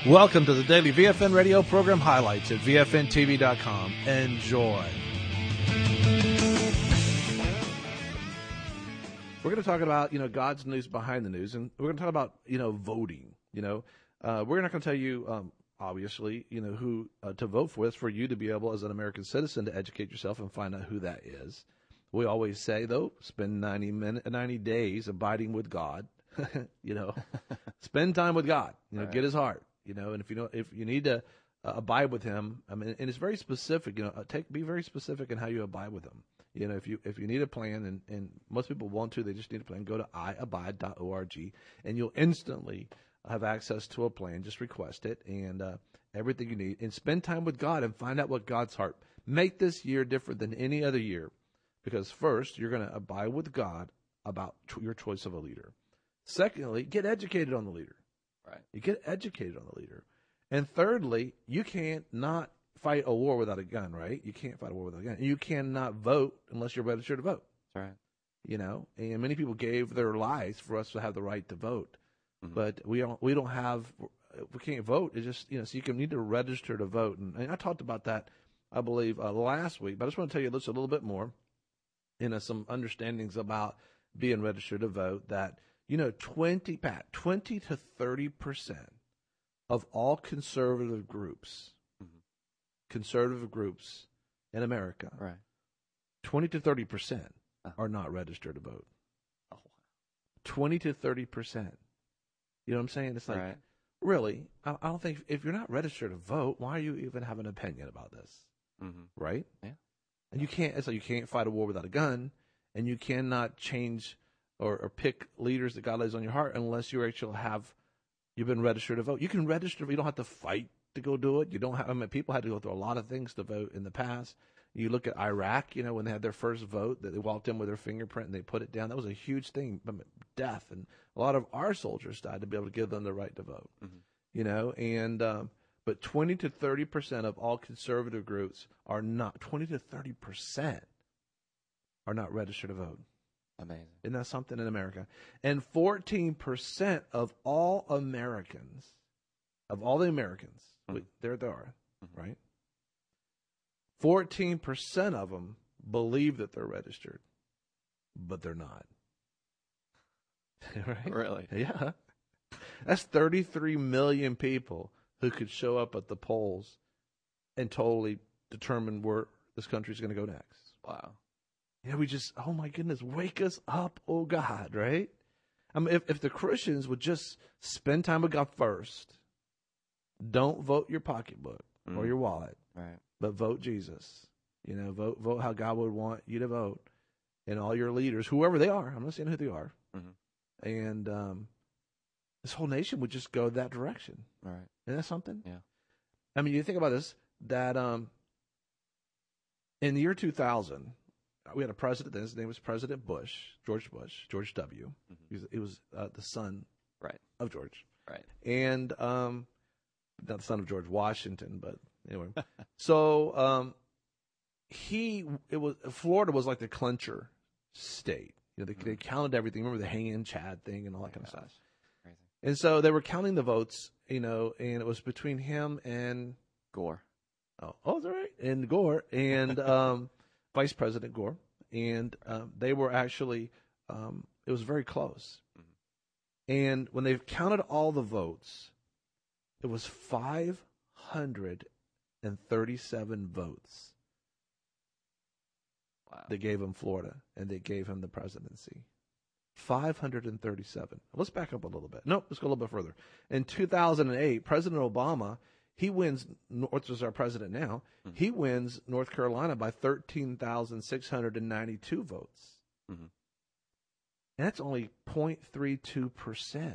Welcome to the daily VFN radio program highlights at VFNTV.com. Enjoy. We're going to talk about, God's news behind the news, and we're going to talk about, voting. We're not going to tell you, obviously, who to vote for you to be able, as an American citizen, to educate yourself and find out who that is. We always say, though, spend 90 days abiding with God. Spend time with God. Right. Get His heart. And if you need to abide with Him, and it's very specific. Be very specific in how you abide with Him. If you need a plan, and most people want to, they just need a plan. Go to iabide.org, and you'll instantly have access to a plan. Just request it, and everything you need, and spend time with God and find out what God's heart. Make this year different than any other year, because first you're going to abide with God about your choice of a leader. Secondly, get educated on the leader. Right. You get educated on the leader. And thirdly, you can't not fight a war without a gun, right? You can't fight a war without a gun. You cannot vote unless you're registered to vote. That's right. And many people gave their lives for us to have the right to vote. Mm-hmm. But we can't vote. It's just, so you need to register to vote. And I talked about that, I believe, last week. But I just want to tell you this a little bit more, some understandings about being registered to vote, that 20 to 30% of all conservative groups in America, right, 20 to 30% are not registered to vote. Oh, wow. 20 to 30%. You know what I'm saying? It's like, right. Really, I don't think, if you're not registered to vote, why are you even have an opinion about this? Mm-hmm. Right? Yeah. And you can't fight a war without a gun, and you cannot change or pick leaders that God lays on your heart unless you've been registered to vote. You can register, but you don't have to fight to go do it. You don't have, people had to go through a lot of things to vote in the past. You look at Iraq, when they had their first vote, that they walked in with their fingerprint and they put it down. That was a huge thing, death. And a lot of our soldiers died to be able to give them the right to vote. Mm-hmm. But 20 to 30% of all conservative groups 20 to 30% are not registered to vote. Amazing. Isn't that something in America? And 14% of all Americans, Mm-hmm. there they are, Mm-hmm. right? 14% of them believe that they're registered, but they're not. Right? Really? Yeah. That's 33 million people who could show up at the polls and totally determine where this country's going to go next. Wow. We just, oh my goodness, wake us up, oh God, right? If the Christians would just spend time with God first, don't vote your pocketbook or your wallet, right, but vote Jesus. Vote how God would want you to vote, and all your leaders, whoever they are. I'm not saying who they are. Mm-hmm. And this whole nation would just go that direction. Right. Isn't that something? Yeah. You think about this, that in the year 2000, we had a president. His name was President Bush, George W. Mm-hmm. He was the son, right, of George, right, and not the son of George Washington, but anyway. So Florida was like the clincher state. They counted everything. Remember the hanging Chad thing and all that kind of stuff. Crazy. And so they were counting the votes, and it was between him and Gore. Oh, that's right. And Gore and Vice President Gore, and they were actually it was very close. Mm-hmm. And when they counted all the votes, it was 537 votes. Wow. They gave him Florida, and they gave him the presidency. 537. Let's back up a little bit. No, let's go a little bit further. In 2008, President Obama, he wins, which is our president now, mm-hmm. he wins North Carolina by 13,692 votes. Mm-hmm. And that's only 0.32%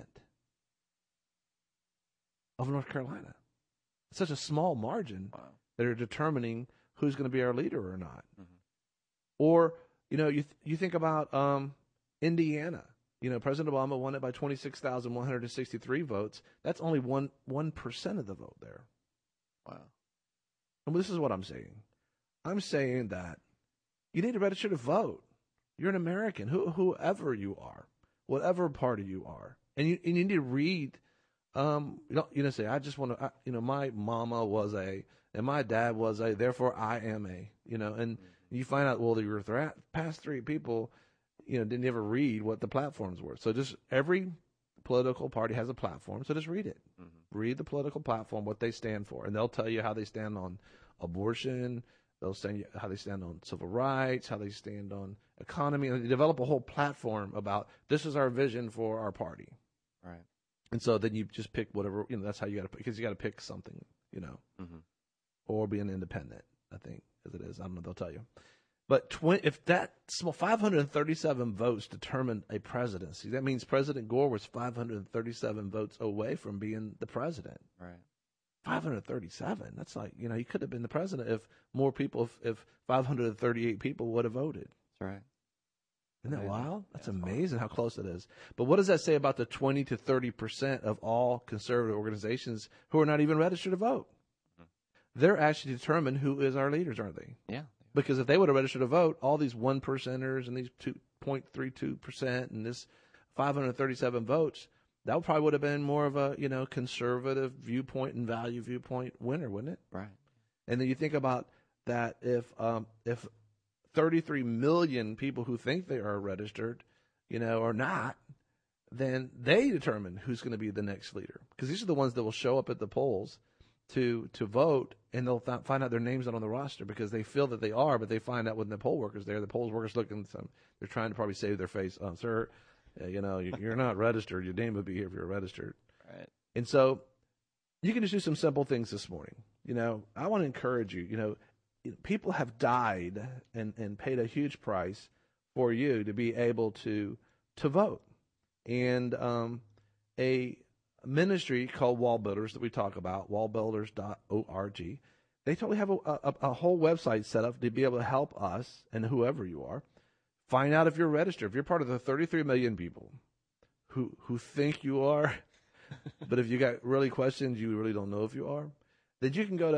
of North Carolina. It's such a small margin that are determining who's going to be our leader or not. Mm-hmm. Or, you think about Indiana. President Obama won it by 26,163 votes. That's only 1% of the vote there. Wow. And this is what I'm saying. I'm saying that you need to register to vote. You're an American, whoever you are, whatever party you are. And you need to read Say, I just want to, my mama was a, and my dad was a, therefore I am a, and you find out, well, your past three people, didn't ever read what the platforms were. So just every political party has a platform. So just read it. Mm-hmm. Read the political platform, what they stand for, and they'll tell you how they stand on abortion. They'll stand how they stand on civil rights, how they stand on economy. And they develop a whole platform about this is our vision for our party. Right. And so then you just pick whatever, that's how you got to, because you got to pick something, Mm-hmm. or be an independent, I think, as it is. I don't know, they'll tell you. But if that small 537 votes determined a presidency, that means President Gore was 537 votes away from being the president. Right. 537. That's like, he could have been the president if more people, if 538 people would have voted. That's right. Isn't that Amazing. wild? That's Yeah, it's amazing how close it is. But what does that say about the 20 to 30% of all conservative organizations who are not even registered to vote? Mm-hmm. They're actually determined who is our leaders, aren't they? Yeah. Because if they would have registered to vote, all these 1%ers and these 2.32% and this 537 votes, that probably would have been more of a, conservative viewpoint and value viewpoint winner, wouldn't it? Right. And then you think about that if 33 million people who think they are registered, are not, then they determine who's going to be the next leader. Because these are the ones that will show up at the polls to vote, and they'll find out their name's not on the roster because they feel that they are, but they find out when the poll workers there, the poll workers look and they're trying to probably save their face. Oh, sir, you're not registered. Your name would be here if you're registered. Right. And so you can just do some simple things this morning. I want to encourage you, people have died and paid a huge price for you to be able to vote. And a ministry called Wall Builders that we talk about, wallbuilders.org, they totally have a whole website set up to be able to help us and whoever you are find out if you're registered. If you're part of the 33 million people who think you are, but if you got really questions, you really don't know if you are, then you can go to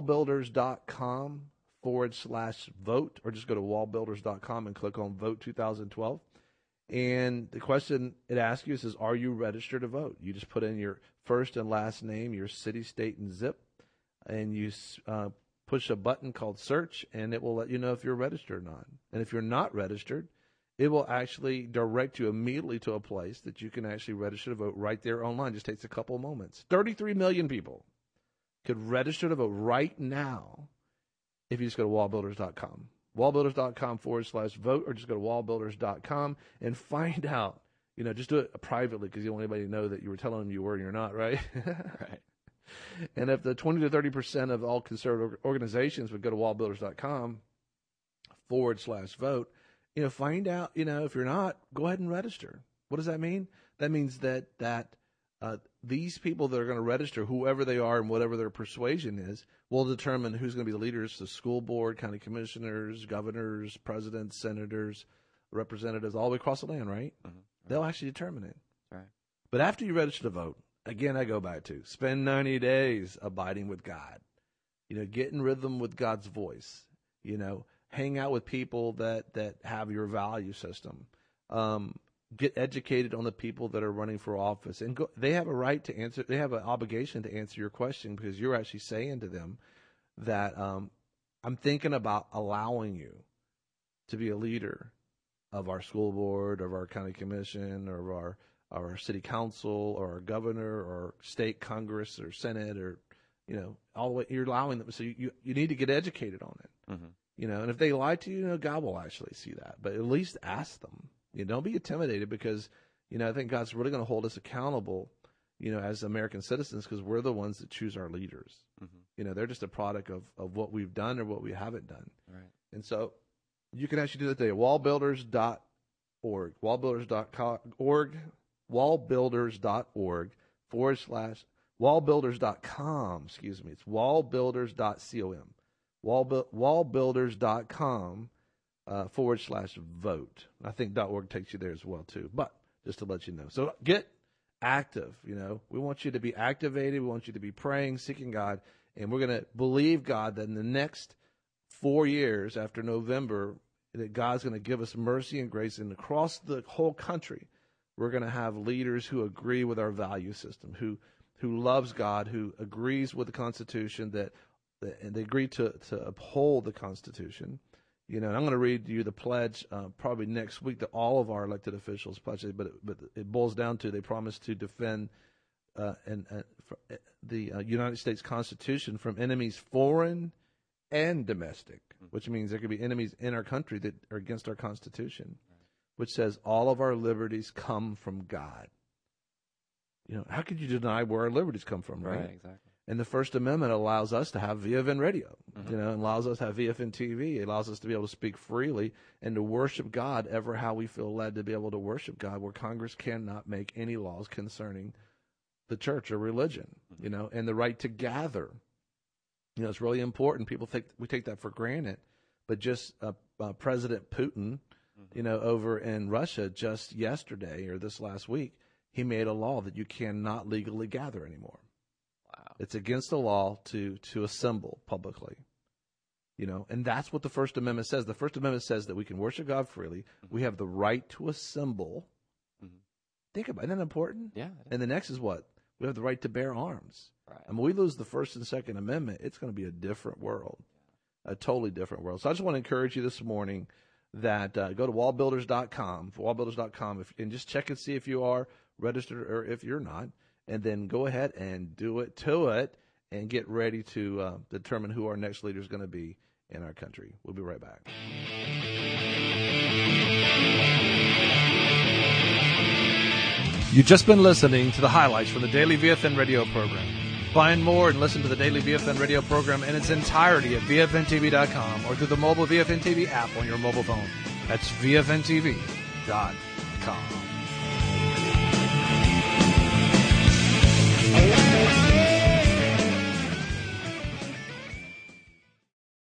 wallbuilders.com/vote, or just go to wallbuilders.com and click on Vote 2012. And the question it asks you says, are you registered to vote? You just put in your first and last name, your city, state, and zip, and you push a button called search, and it will let you know if you're registered or not. And if you're not registered, it will actually direct you immediately to a place that you can actually register to vote right there online. It just takes a couple of moments. 33 million people could register to vote right now if you just go to wallbuilders.com. wallbuilders.com/vote, or just go to wallbuilders.com and find out. Just do it privately because you don't want anybody to know that you were telling them you were and you're not, right? Right. And if the 20 to 30% of all conservative organizations would go to wallbuilders.com/vote, find out, if you're not, go ahead and register. What does that mean? That means that these people that are going to register, whoever they are and whatever their persuasion is, will determine who's going to be the leaders, the school board, county commissioners, governors, presidents, senators, representatives, all the way across the land, right? Mm-hmm. Right. They'll actually determine it. Right. But after you register to vote, again, I go back to spend 90 days abiding with God. Get in rhythm with God's voice. Hang out with people that have your value system. Get educated on the people that are running for office, and they have a right to answer. They have an obligation to answer your question because you're actually saying to them that I'm thinking about allowing you to be a leader of our school board, of our county commission, or of our city council, or our governor, or state congress, or senate, or all the way. You're allowing them, so you need to get educated on it. Mm-hmm. And if they lie to you, God will actually see that. But at least ask them. Don't be intimidated because, I think God's really going to hold us accountable, as American citizens, because we're the ones that choose our leaders. Mm-hmm. They're just a product of what we've done or what we haven't done. Right. And so you can actually do that today. Wallbuilders.org, wallbuilders.org, wallbuilders.org /wallbuilders.com, excuse me. It's wallbuilders.com, wallbuilders.com /vote. I think .org takes you there as well too, but just to let you know. So get active. We want you to be activated. We want you to be praying, seeking God, and we're going to believe God that in the next 4 years after November, that God's going to give us mercy and grace, and across the whole country, we're going to have leaders who agree with our value system, who who loves God, who agrees with the Constitution, and they agree to uphold the Constitution. And I'm going to read you the pledge probably next week that all of our elected officials pledge, but it boils down to they promise to defend the United States Constitution from enemies foreign and domestic, which means there could be enemies in our country that are against our Constitution, which says all of our liberties come from God. How could you deny where our liberties come from, right? Right, exactly. And the First Amendment allows us to have VFN radio, allows us to have VFN TV. It allows us to be able to speak freely and to worship God ever how we feel led to be able to worship God, where Congress cannot make any laws concerning the church or religion, and the right to gather. It's really important. People think we take that for granted, but just President Putin, over in Russia just yesterday or this last week, he made a law that you cannot legally gather anymore. Wow. It's against the law to assemble publicly, and that's what the First Amendment says. The First Amendment says that we can worship God freely. We have the right to assemble. Think about it. Isn't that important? Yeah. And the next is what? We have the right to bear arms. Right. And when we lose the First and Second Amendment, it's going to be a different world, a totally different world. So I just want to encourage you this morning that go to wallbuilders.com, and just check and see if you are registered or if you're not, and then go ahead and do it to it and get ready to determine who our next leader is going to be in our country. We'll be right back. You've just been listening to the highlights from the Daily VFN radio program. Find more and listen to the Daily VFN radio program in its entirety at VFNTV.com or through the mobile VFN TV app on your mobile phone. That's VFNTV.com.